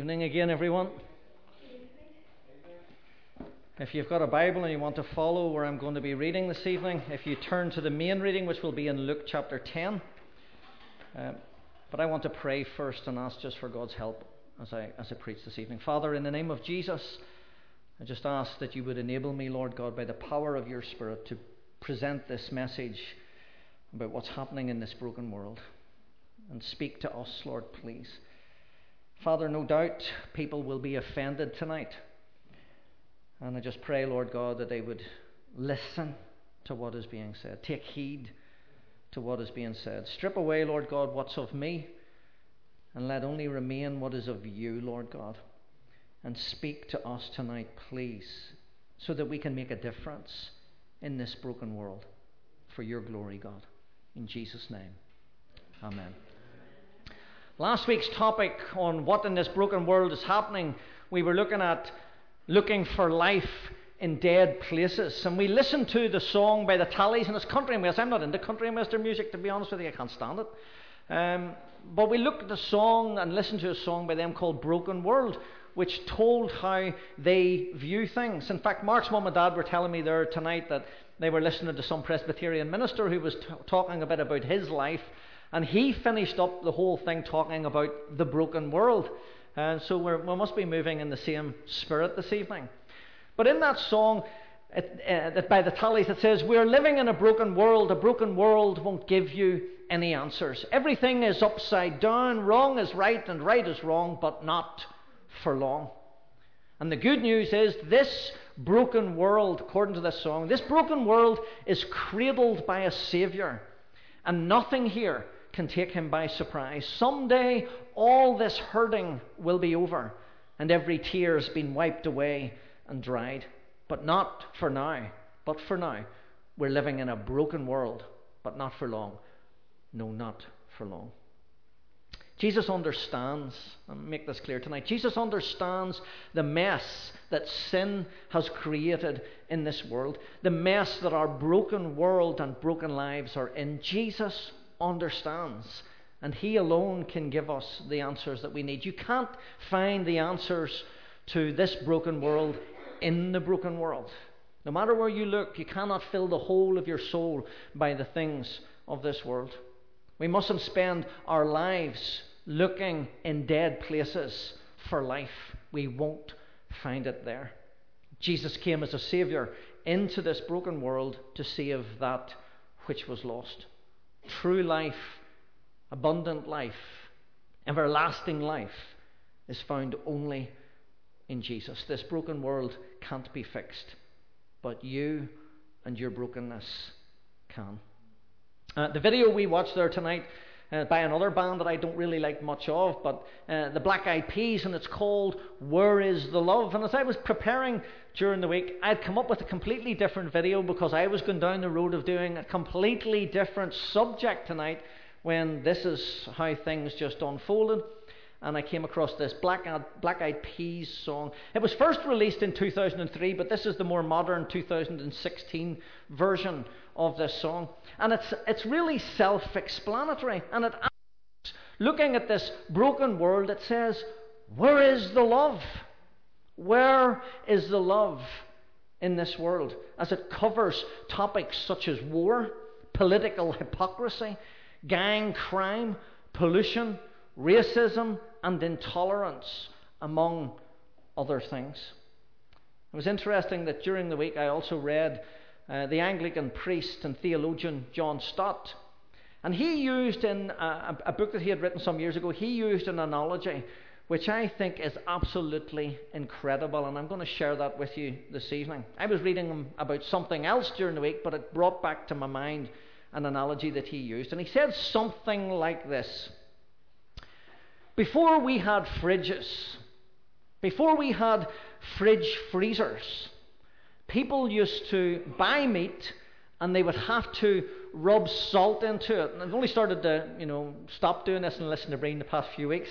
Evening again, everyone. If you've got a Bible and you want to follow where I'm going to be reading this evening, if you turn to the main reading, which will be in Luke chapter 10. But I want to pray first and ask just for God's help as I preach this evening. Father, in the name of Jesus, I just ask that you would enable me, Lord God, by the power of your Spirit to present this message about what's happening in this broken world. And speak to us, Lord, please. Father, no doubt people will be offended tonight. And I just pray, Lord God, that they would listen to what is being said. Take heed to what is being said. Strip away, Lord God, what's of me, and let only remain what is of you, Lord God. And speak to us tonight, please, so that we can make a difference in this broken world for your glory, God. In Jesus' name, amen. Last week's topic on what in this broken world is happening, we were looking for life in dead places. And we listened to the song by the Tallies, and it's country and western. I'm not into country and western music, to be honest with you. I can't stand it. But we looked at the song and listened to a song by them called Broken World, which told how they view things. In fact, Mark's mum and dad were telling me there tonight that they were listening to some Presbyterian minister who was talking a bit about his life, and he finished up the whole thing talking about the broken world. And so we must be moving in the same spirit this evening. But in that song by the Tallies, it says, "We're living in a broken world. A broken world won't give you any answers. Everything is upside down. Wrong is right and right is wrong, but not for long." And the good news is this broken world, according to this song, this broken world is cradled by a Saviour. And nothing here can take him by surprise. Someday all this hurting will be over and every tear has been wiped away and dried. But not for now. But for now, we're living in a broken world, but not for long. No, not for long. Jesus understands, and I'll make this clear tonight, Jesus understands the mess that sin has created in this world, the mess that our broken world and broken lives are in. Jesus understands, and he alone can give us the answers that we need. You can't find the answers to this broken world in the broken world. No matter where you look, you cannot fill the whole of your soul by the things of this world. We mustn't spend our lives looking in dead places for life. We won't find it there. Jesus came as a Saviour into this broken world to save that which was lost. True life, abundant life, everlasting life is found only in Jesus. This broken world can't be fixed, but you and your brokenness can. The video we watched there tonight by another band that I don't really like much of, but the Black Eyed Peas, and it's called Where Is the Love? And as I was preparing during the week, I'd come up with a completely different video because I was going down the road of doing a completely different subject tonight when this is how things just unfolded. And I came across this Black Eyed Peas song. It was first released in 2003, but this is the more modern 2016 version of this song. And it's really self-explanatory. And it asks, looking at this broken world, it says, where is the love? Where is the love in this world? As it covers topics such as war, political hypocrisy, gang crime, pollution, racism and intolerance, among other things. It was interesting that during the week I also read the Anglican priest and theologian John Stott, and he used in a book that he had written some years ago, he used an analogy which I think is absolutely incredible, and I'm going to share that with you this evening. I was reading about something else during the week, but it brought back to my mind an analogy that he used, and he said something like this. Before we had fridges, before we had fridge freezers, people used to buy meat and they would have to rub salt into it. And I've only started to, stop doing this and listen to Breen the past few weeks.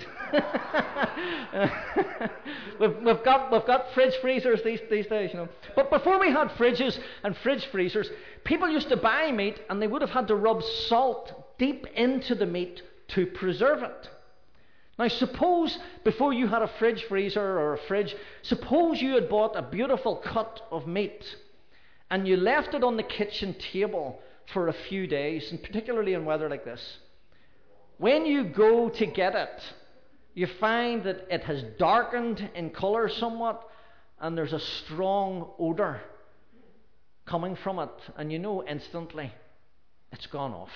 we've got fridge freezers these days, But before we had fridges and fridge freezers, people used to buy meat and they would have had to rub salt deep into the meat to preserve it. Now suppose, before you had a fridge freezer or a fridge, suppose you had bought a beautiful cut of meat and you left it on the kitchen table for a few days, and particularly in weather like this. When you go to get it, you find that it has darkened in colour somewhat, and there's a strong odour coming from it, and you know instantly it's gone off.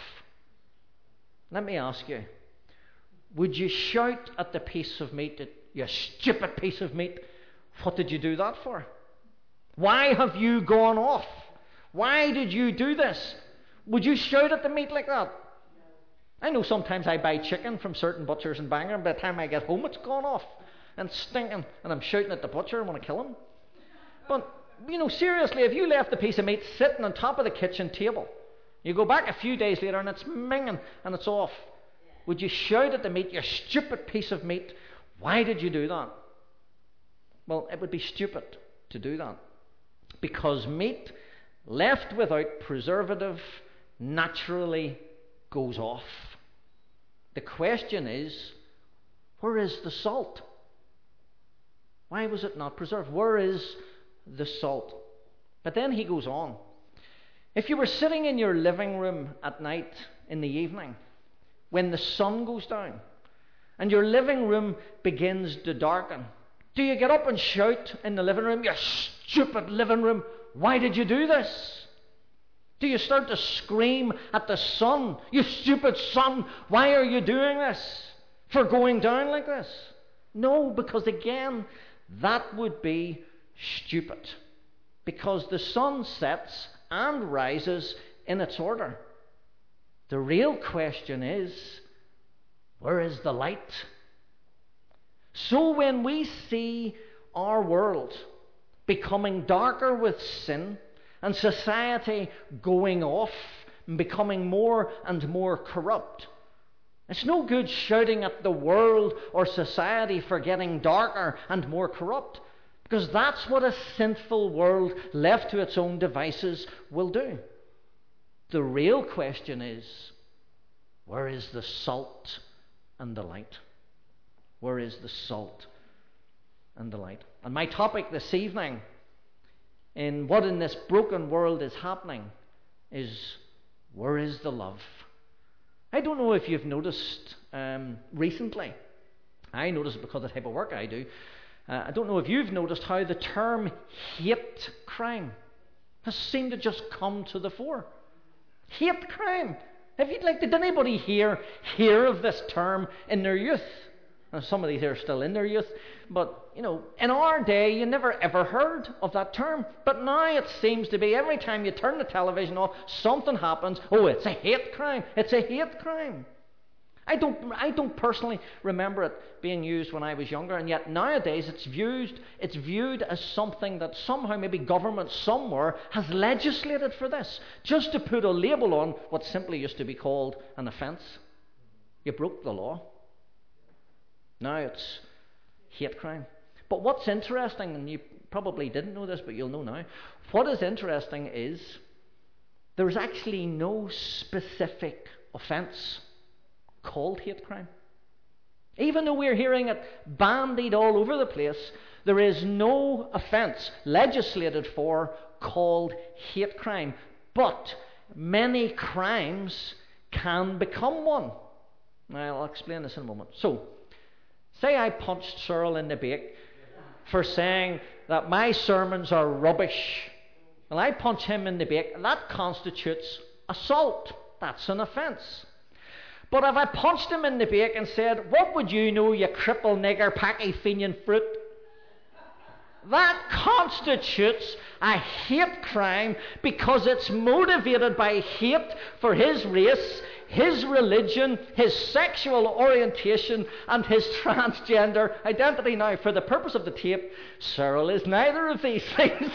Let me ask you, would you shout at the piece of meat, "You stupid piece of meat, what did you do that for? Why have you gone off? Why did you do this?" Would you shout at the meat like that? I know sometimes I buy chicken from certain butchers in Bangor, and by the time I get home it's gone off and stinking, and I'm shouting at the butcher and want to kill him. But, seriously, if you left the piece of meat sitting on top of the kitchen table, you go back a few days later and it's minging and it's off, would you shout at the meat, "You stupid piece of meat, why did you do that?" Well, it would be stupid to do that, because meat left without preservative naturally goes off. The question is, where is the salt? Why was it not preserved? Where is the salt? But then he goes on. If you were sitting in your living room at night in the evening, when the sun goes down, and your living room begins to darken, do you get up and shout in the living room, "You stupid living room, why did you do this?" Do you start to scream at the sun, "You stupid sun, why are you doing this? For going down like this?" No, because again, that would be stupid. Because the sun sets and rises in its order. The real question is, where is the light? So when we see our world becoming darker with sin, and society going off and becoming more and more corrupt, it's no good shouting at the world or society for getting darker and more corrupt, because that's what a sinful world left to its own devices will do. The real question is, where is the salt and the light? Where is the salt and the light? And my topic this evening, in what in this broken world is happening, is, where is the love? I don't know if you've noticed recently. I notice it because of the type of work I do. I don't know if you've noticed how the term hate crime has seemed to just come to the fore. Hate crime. Did anybody hear of this term in their youth? Now, some of these are still in their youth, but in our day you never ever heard of that term. But now it seems to be every time you turn the television on, something happens. Oh, it's a hate crime. It's a hate crime. I don't personally remember it being used when I was younger, and yet nowadays it's viewed as something that somehow maybe government somewhere has legislated for this, just to put a label on what simply used to be called an offence. You broke the law. Now it's hate crime. But what's interesting, and you probably didn't know this, but you'll know now, what is interesting is there's actually no specific offence called hate crime. Even though we're hearing it bandied all over the place, there is no offence legislated for called hate crime. But many crimes can become one. Now, I'll explain this in a moment. So, say I punched Cyril in the beak for saying that my sermons are rubbish. Well, I punch him in the beak, and that constitutes assault. That's an offence. But if I punched him in the beak and said, "What would you know, you cripple nigger packy fenian fruit?" that constitutes a hate crime, because it's motivated by hate for his race, his religion, his sexual orientation, and his transgender identity. Now, for the purpose of the tape, Cyril is neither of these things.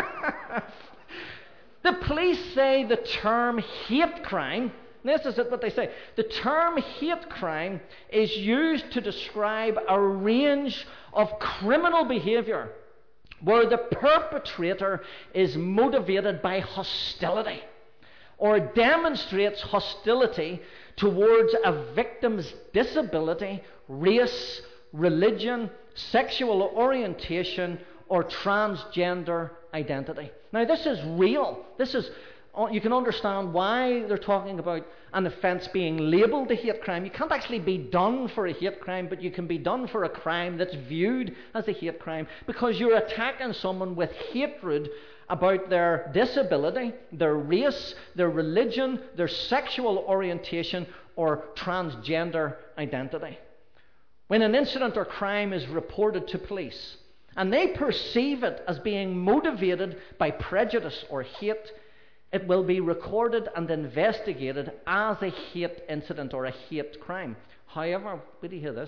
The police say the term hate crime, this is what they say, the term hate crime is used to describe a range of criminal behaviour where the perpetrator is motivated by hostility or demonstrates hostility towards a victim's disability, race, religion, sexual orientation, or transgender identity. Now, this is real. You can understand why they're talking about an offence being labelled a hate crime. You can't actually be done for a hate crime, but you can be done for a crime that's viewed as a hate crime, because you're attacking someone with hatred about their disability, their race, their religion, their sexual orientation, or transgender identity. When an incident or crime is reported to police, and they perceive it as being motivated by prejudice or hate, it will be recorded and investigated as a hate incident or a hate crime. However, did you hear this?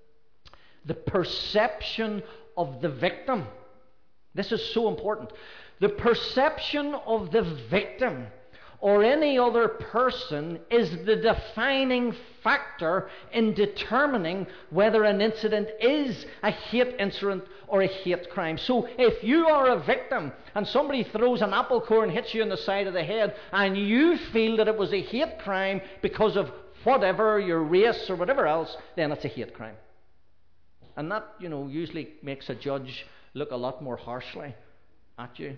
The perception of the victim, this is so important, the perception of the victim or any other person is the defining factor in determining whether an incident is a hate incident or a hate crime. So if you are a victim and somebody throws an apple core and hits you in the side of the head, and you feel that it was a hate crime because of whatever, your race or whatever else, then it's a hate crime. And that, usually makes a judge look a lot more harshly at you.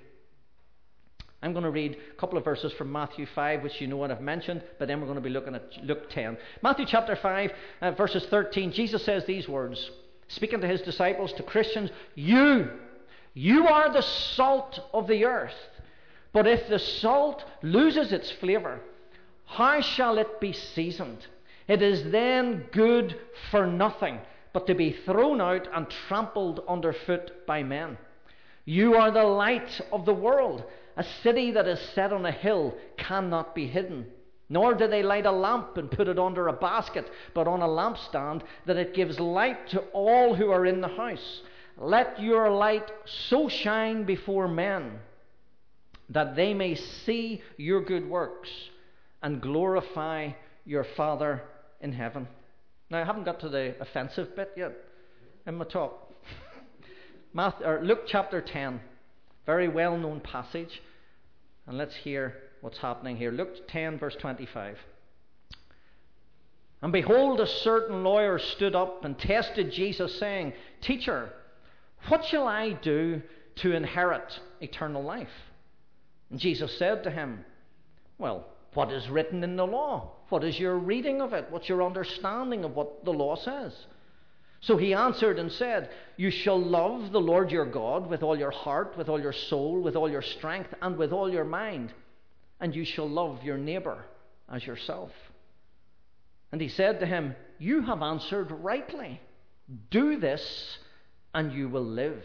I'm going to read a couple of verses from Matthew 5, which you know what I've mentioned, but then we're going to be looking at Luke 10. Matthew chapter 5, verses 13, Jesus says these words, speaking to his disciples, to Christians, You are the salt of the earth. But if the salt loses its flavour, how shall it be seasoned? It is then good for nothing, but to be thrown out and trampled underfoot by men. You are the light of the world. A city that is set on a hill cannot be hidden. Nor do they light a lamp and put it under a basket, but on a lampstand, that it gives light to all who are in the house. Let your light so shine before men, that they may see your good works and glorify your Father in heaven. Now, I haven't got to the offensive bit yet in my talk. Luke chapter 10, very well-known passage. And let's hear what's happening here. Luke 10, verse 25. And behold, a certain lawyer stood up and tested Jesus, saying, Teacher, what shall I do to inherit eternal life? And Jesus said to him, Well, what is written in the law? What is your reading of it? What's your understanding of what the law says? So he answered and said, You shall love the Lord your God with all your heart, with all your soul, with all your strength, and with all your mind. And you shall love your neighbour as yourself. And he said to him, You have answered rightly. Do this, and you will live.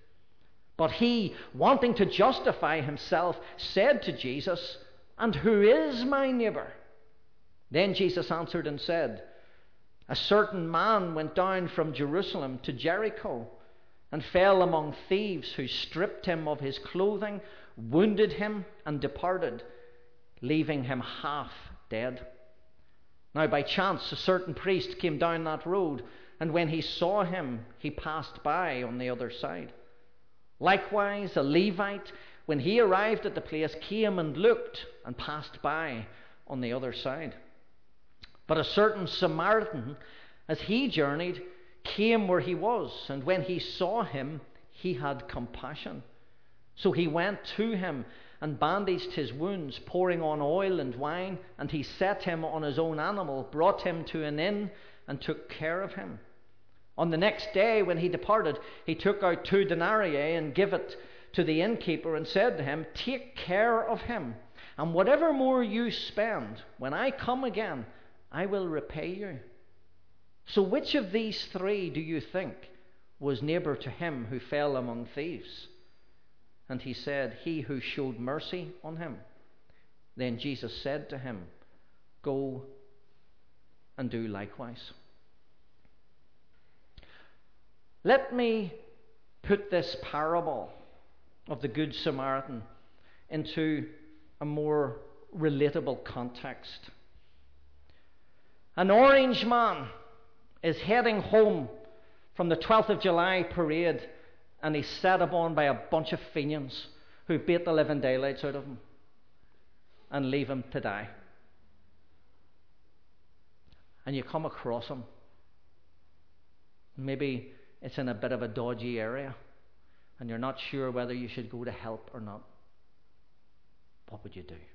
But he, wanting to justify himself, said to Jesus, And who is my neighbour? Then Jesus answered and said, A certain man went down from Jerusalem to Jericho and fell among thieves, who stripped him of his clothing, wounded him, and departed, leaving him half dead. Now by chance a certain priest came down that road, and when he saw him, he passed by on the other side. Likewise a Levite, when he arrived at the place, came and looked and passed by on the other side. But a certain Samaritan, as he journeyed, came where he was, and when he saw him, he had compassion. So he went to him and bandaged his wounds, pouring on oil and wine, and he set him on his own animal, brought him to an inn, and took care of him. On the next day, when he departed, he took out 2 denarii and gave it to the innkeeper, and said to him, Take care of him, and whatever more you spend, when I come again, I will repay you. So which of these 3 do you think was neighbour to him who fell among thieves? And he said, He who showed mercy on him. Then Jesus said to him, Go and do likewise. Let me put this parable of the Good Samaritan into a more relatable context. An orange man is heading home from the 12th of July parade, and he's set upon by a bunch of Fenians who beat the living daylights out of him and leave him to die. and you come across him. Maybe it's in a bit of a dodgy area, and you're not sure whether you should go to help or not. What would you do?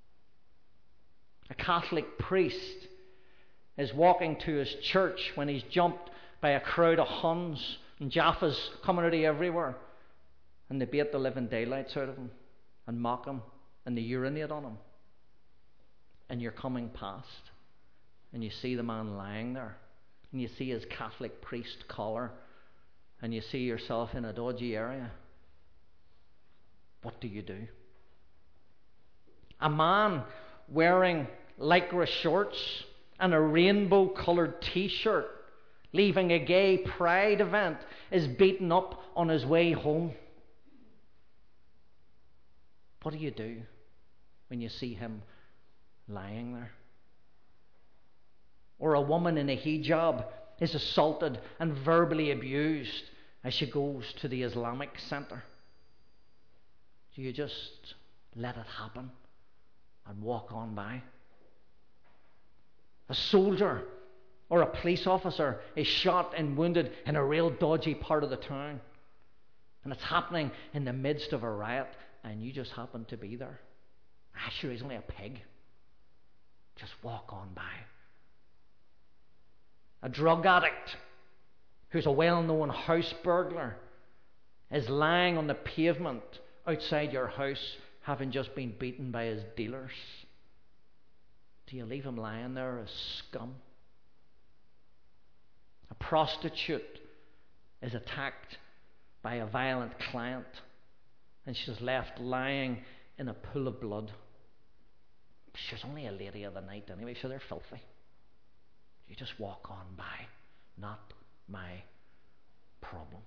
A Catholic priest is walking to his church when he's jumped by a crowd of Huns and Jaffas coming out of everywhere, and they beat the living daylights out of him and mock him and they urinate on him. And you're coming past and you see the man lying there, and you see his Catholic priest collar, and you see yourself in a dodgy area. What do you do? A man wearing lycra shorts and a rainbow coloured t-shirt, leaving a gay pride event, is beaten up on his way home. What do you do when you see him lying there? Or a woman in a hijab is assaulted and verbally abused as she goes to the Islamic Centre. Do you just let it happen and walk on by? A soldier or a police officer is shot and wounded in a real dodgy part of the town, and it's happening in the midst of a riot, and you just happen to be there. Sure, he's only a pig. Just walk on by. A drug addict who's a well-known house burglar is lying on the pavement outside your house, having just been beaten by his dealers. Do you leave him lying there as scum? A prostitute is attacked by a violent client, and she's left lying in a pool of blood. She's only a lady of the night anyway, so they're filthy. You just walk on by. Not my problem.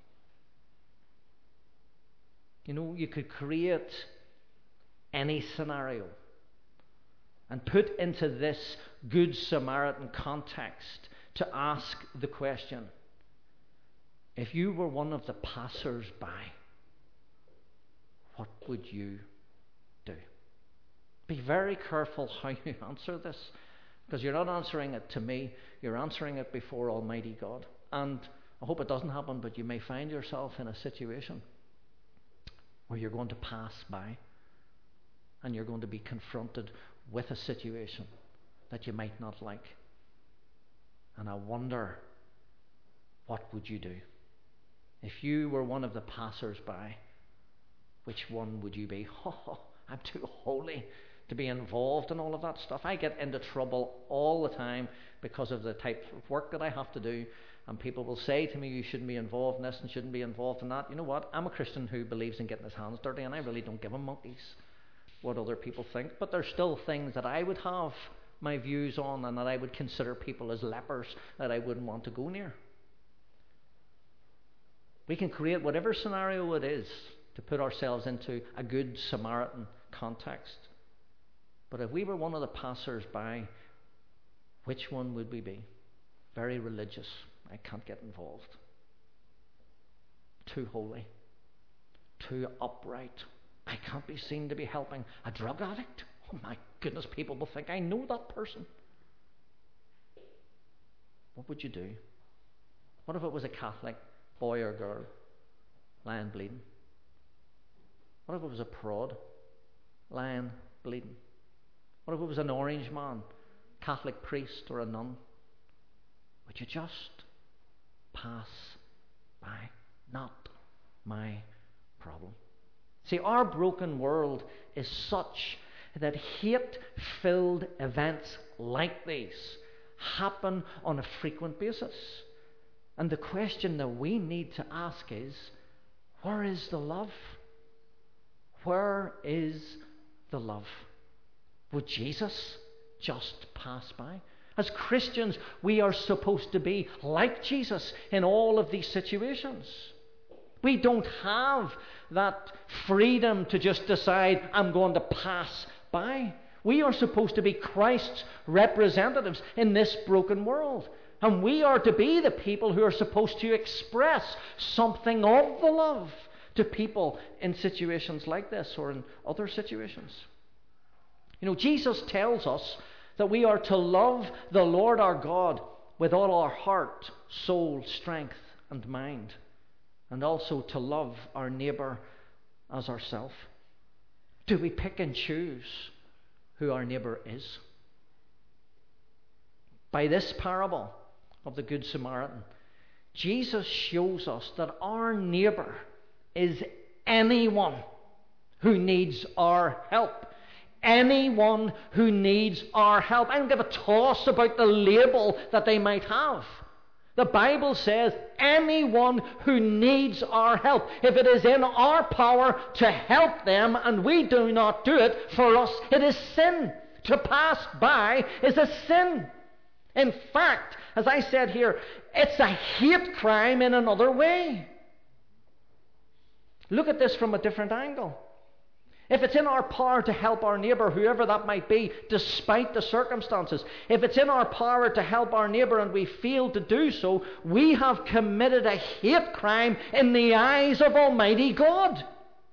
You know, you could create any scenario and put into this Good Samaritan context to ask the question, if you were one of the passers-by, what would you do? Be very careful how you answer this, because you're not answering it to me, you're answering it before Almighty God. And I hope it doesn't happen, but you may find yourself in a situation where you're going to pass by and you're going to be confronted with a situation that you might not like. And I wonder, what would you do? If you were one of the passers-by, which one would you be? Oh, I'm too holy to be involved in all of that stuff. I get into trouble all the time because of the type of work that I have to do, and people will say to me, you shouldn't be involved in this and shouldn't be involved in that. You know what? I'm a Christian who believes in getting his hands dirty, and I really don't give a monkeys what other people think. But there's still things that I would have my views on, and that I would consider people as lepers that I wouldn't want to go near. We can create whatever scenario it is to put ourselves into a Good Samaritan context. But if we were one of the passers-by, which one would we be? Very religious. I can't get involved. Too holy. Too upright. I can't be seen to be helping a drug addict. Oh my goodness, people will think I know that person. What would you do? What if it was a Catholic boy or girl lying bleeding? What if it was a prod lying bleeding? What if it was an orange man, Catholic priest or a nun? Would you just pass by? Not my problem. See, our broken world is such that hate-filled events like these happen on a frequent basis. And the question that we need to ask is, where is the love? Where is the love? Would Jesus just pass by? As Christians, we are supposed to be like Jesus in all of these situations. We don't have that freedom to just decide, I'm going to pass by. We are supposed to be Christ's representatives in this broken world. And we are to be the people who are supposed to express something of the love to people in situations like this or in other situations. You know, Jesus tells us that we are to love the Lord our God with all our heart, soul, strength, and mind, and also to love our neighbour as ourselves? Do we pick and choose who our neighbour is? By this parable of the Good Samaritan, Jesus shows us that our neighbour is anyone who needs our help. Anyone who needs our help. I don't give a toss about the label that they might have. The Bible says anyone who needs our help. If it is in our power to help them and we do not do it, for us it is sin. To pass by is a sin. In fact, as I said here, it's a hate crime in another way. Look at this from a different angle. If it's in our power to help our neighbour, whoever that might be, despite the circumstances, if it's in our power to help our neighbour and we fail to do so, we have committed a hate crime in the eyes of Almighty God,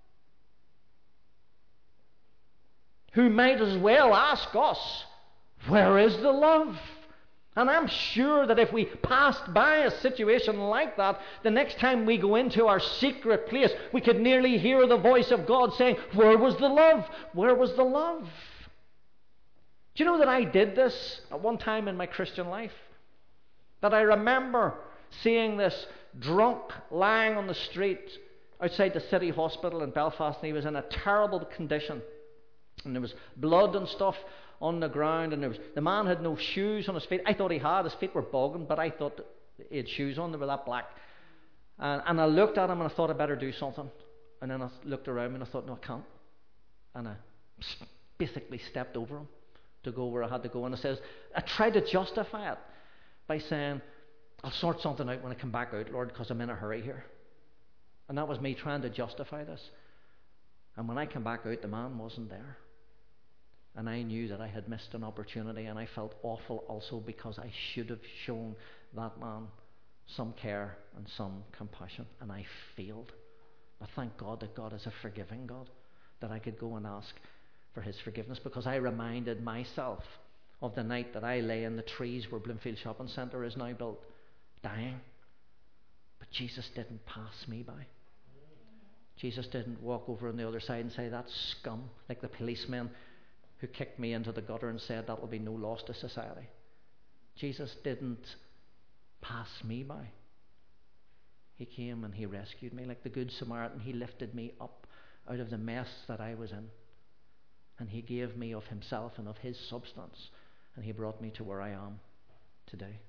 who might as well ask us, where is the love? And I'm sure that if we passed by a situation like that, the next time we go into our secret place, we could nearly hear the voice of God saying, where was the love? Where was the love? Do you know that I did this at one time in my Christian life? That I remember seeing this drunk lying on the street outside the city hospital in Belfast, and he was in a terrible condition. And there was blood and stuff on the ground, and the man had no shoes on his feet. I thought he had. His feet were bogging, but I thought he had shoes on. They were that black. And I looked at him and I thought I better do something. And then I looked around me and I thought, no, I can't. And I basically stepped over him to go where I had to go. And I tried to justify it by saying, I'll sort something out when I come back out, Lord, because I'm in a hurry here. And that was me trying to justify this. And when I came back out, the man wasn't there. And I knew that I had missed an opportunity, and I felt awful also because I should have shown that man some care and some compassion, and I failed. But thank God that God is a forgiving God, that I could go and ask for his forgiveness, because I reminded myself of the night that I lay in the trees where Bloomfield Shopping Centre is now built, dying. But Jesus didn't pass me by. Jesus didn't walk over on the other side and say, that scum, like the policemen who kicked me into the gutter and said that will be no loss to society. Jesus didn't pass me by. He came and he rescued me. Like the Good Samaritan, he lifted me up out of the mess that I was in. And he gave me of himself and of his substance. And he brought me to where I am today.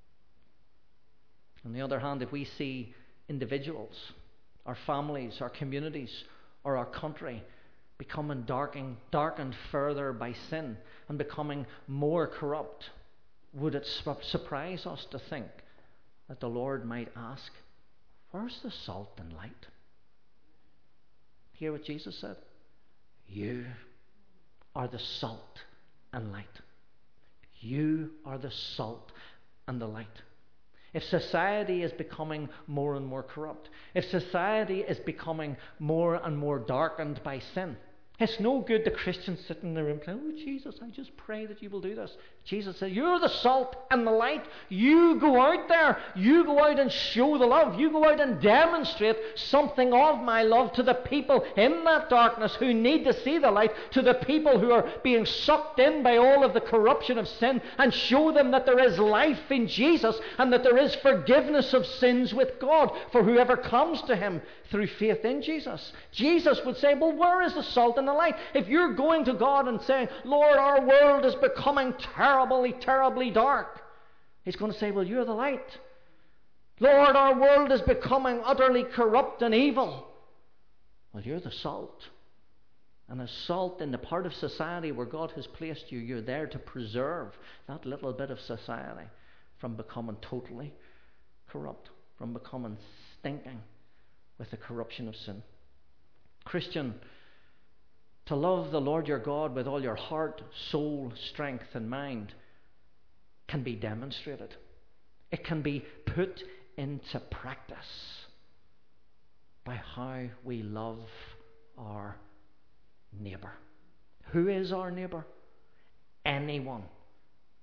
On the other hand, if we see individuals, our families, our communities, or our country becoming darkened further by sin and becoming more corrupt, would it surprise us to think that the Lord might ask, where's the salt and light? Hear what Jesus said? You are the salt and light. You are the salt and the light. If society is becoming more and more corrupt, if society is becoming more and more darkened by sin, it's no good the Christians sitting in the room saying, oh Jesus, I just pray that you will do this. Jesus said, you're the salt and the light. You go out there. You go out and show the love. You go out and demonstrate something of my love to the people in that darkness who need to see the light, to the people who are being sucked in by all of the corruption of sin, and show them that there is life in Jesus and that there is forgiveness of sins with God for whoever comes to him through faith in Jesus. Jesus would say, well, where is the salt and the light? If you're going to God and saying, Lord, our world is becoming terribly, terribly dark, he's going to say, well, you're the light. Lord, our world is becoming utterly corrupt and evil. Well, you're the salt. And as salt in the part of society where God has placed you, you're there to preserve that little bit of society from becoming totally corrupt, from becoming stinking with the corruption of sin. Christian, to love the Lord your God with all your heart, soul, strength and mind can be demonstrated. It can be put into practice by how we love our neighbour. Who is our neighbour? Anyone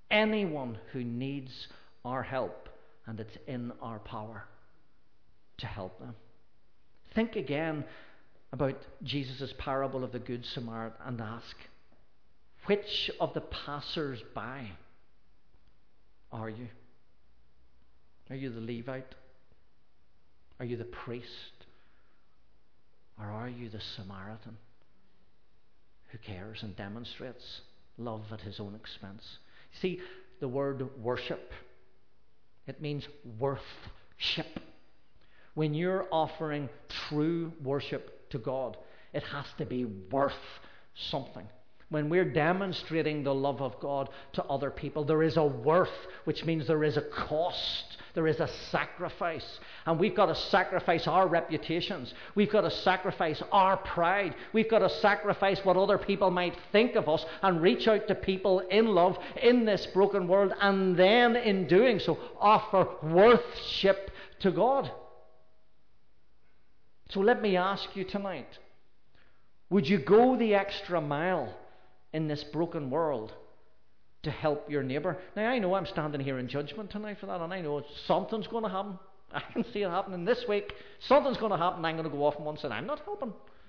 anyone who needs our help, and it's in our power to help them. Think again about Jesus' parable of the Good Samaritan and ask, which of the passers-by are you? Are you the Levite? Are you the priest? Or are you the Samaritan who cares and demonstrates love at his own expense? See, the word worship, it means worth-ship. When you're offering true worship to God, it has to be worth something. When we're demonstrating the love of God to other people, there is a worth, which means there is a cost. There is a sacrifice. And we've got to sacrifice our reputations. We've got to sacrifice our pride. We've got to sacrifice what other people might think of us and reach out to people in love in this broken world, and then in doing so offer worship to God. So let me ask you tonight, would you go the extra mile in this broken world to help your neighbour? Now, I know I'm standing here in judgment tonight for that, and I know something's going to happen. I can see it happening this week. Something's going to happen, and I'm going to go off on one side. I'm not helping.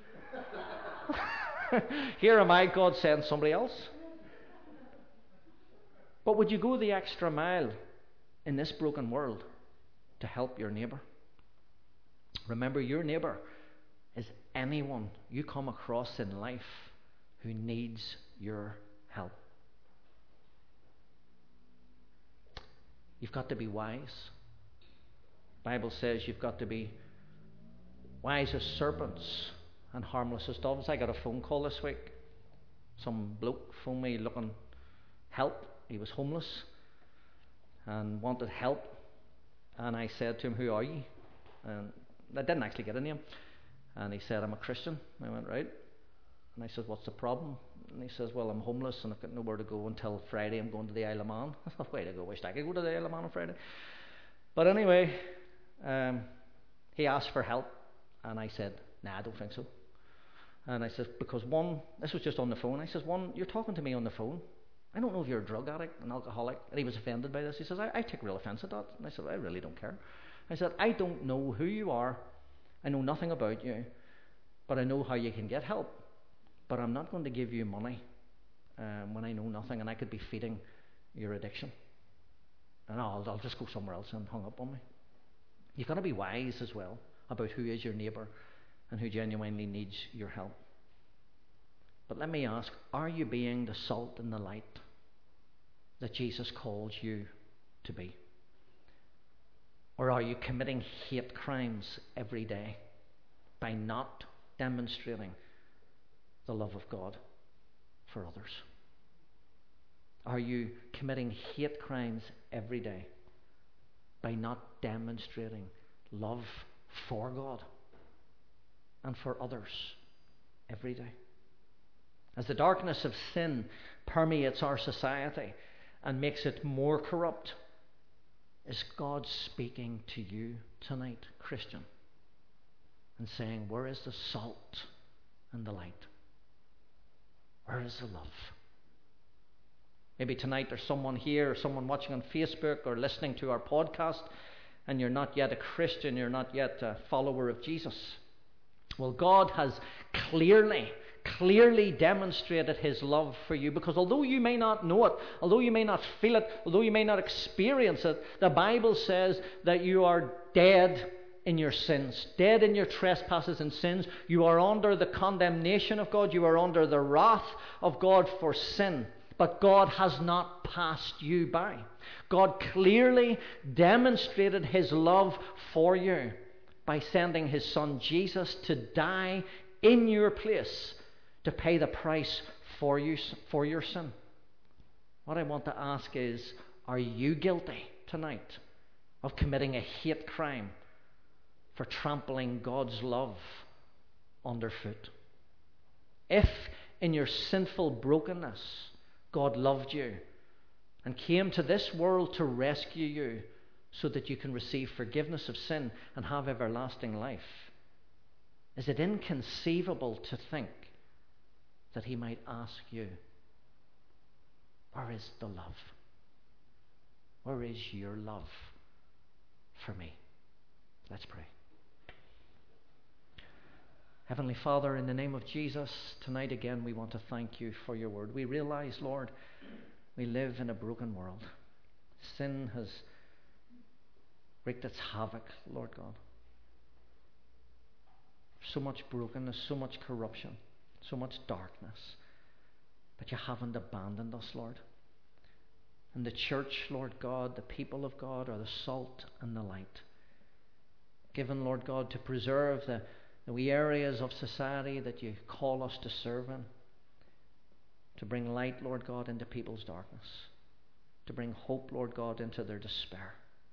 Here am I, God sends somebody else. But would you go the extra mile in this broken world to help your neighbour? Remember, your neighbour is anyone you come across in life who needs your help. You've got to be wise. The Bible says you've got to be wise as serpents and harmless as doves. I got a phone call this week. Some bloke phoned me looking help. He was homeless and wanted help. And I said to him, "Who are you?" And I didn't actually get a name. And he said, "I'm a Christian." I went, "Right." And I said, "What's the problem?" And he says, "Well, I'm homeless and I've got nowhere to go until Friday. I'm going to the Isle of Man." I thought, way to go. Wished I could go to the Isle of Man on Friday. But anyway, he asked for help. And I said, "Nah, I don't think so." And I said, because one, this was just on the phone. I said, "One, you're talking to me on the phone. I don't know if you're a drug addict, an alcoholic." And he was offended by this. He says, I take real offence at that. And I said, "I really don't care." I said, "I don't know who you are. I know nothing about you. But I know how you can get help. But I'm not going to give you money when I know nothing, and I could be feeding your addiction. And I'll just go somewhere else," and hung up on me. You've got to be wise as well about who is your neighbour and who genuinely needs your help. But let me ask, are you being the salt and the light that Jesus calls you to be? Or are you committing hate crimes every day by not demonstrating the love of God for others? Are you committing hate crimes every day by not demonstrating love for God and for others every day? As the darkness of sin permeates our society and makes it more corrupt, is God speaking to you tonight, Christian, and saying, where is the salt and the light? Where is the love? Maybe tonight there's someone here or someone watching on Facebook or listening to our podcast, and you're not yet a Christian, you're not yet a follower of Jesus. Well, God has clearly demonstrated his love for you, because although you may not know it, although you may not feel it, although you may not experience it, the Bible says that you are dead in your sins, dead in your trespasses and sins. You are under the condemnation of God. You are under the wrath of God for sin. But God has not passed you by. God clearly demonstrated his love for you by sending his son Jesus to die in your place, to pay the price for you, for your sin. What I want to ask is, are you guilty tonight of committing a hate crime for trampling God's love underfoot? If in your sinful brokenness God loved you and came to this world to rescue you so that you can receive forgiveness of sin and have everlasting life, is it inconceivable to think that he might ask you, where is the love? Where is your love for me? Let's pray. Heavenly Father, in the name of Jesus, tonight again we want to thank you for your word. We realize, Lord, we live in a broken world. Sin has wreaked its havoc, Lord God. So much brokenness, so much corruption, so much darkness. But you haven't abandoned us, Lord. And the church, Lord God, the people of God are the salt and the light. Given, Lord God, to preserve the wee areas of society that you call us to serve in. To bring light, Lord God, into people's darkness. To bring hope, Lord God, into their despair.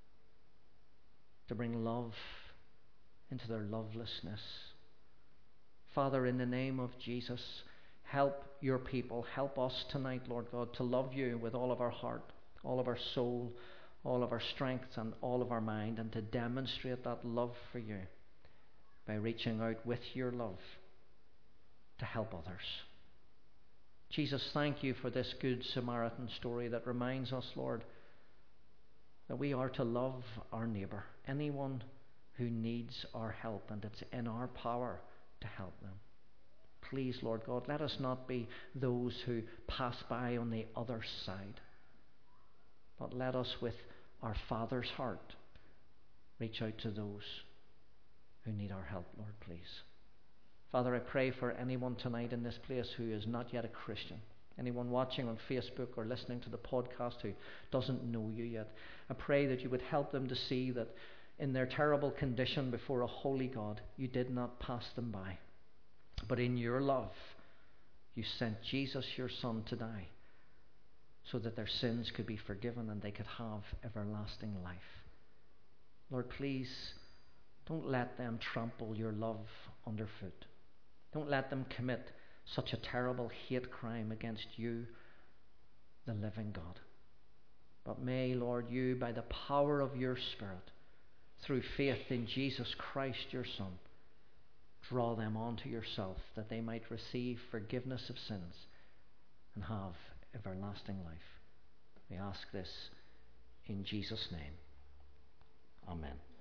To bring love into their lovelessness. Father, in the name of Jesus, help your people, help us tonight, Lord God, to love you with all of our heart, all of our soul, all of our strength, and all of our mind, and to demonstrate that love for you by reaching out with your love to help others. Jesus, thank you for this Good Samaritan story that reminds us, Lord, that we are to love our neighbour, anyone who needs our help, and it's in our power to help them. Please, Lord God, let us not be those who pass by on the other side, but let us, with our Father's heart, reach out to those who need our help, Lord, please. Father, I pray for anyone tonight in this place who is not yet a Christian, anyone watching on Facebook or listening to the podcast who doesn't know you yet. I pray that you would help them to see that in their terrible condition before a holy God, you did not pass them by. But in your love, you sent Jesus, your Son, to die so that their sins could be forgiven and they could have everlasting life. Lord, please don't let them trample your love underfoot. Don't let them commit such a terrible hate crime against you, the living God. But may, Lord, you, by the power of your Spirit, through faith in Jesus Christ, your Son, draw them onto yourself, that they might receive forgiveness of sins and have everlasting life. We ask this in Jesus' name. Amen.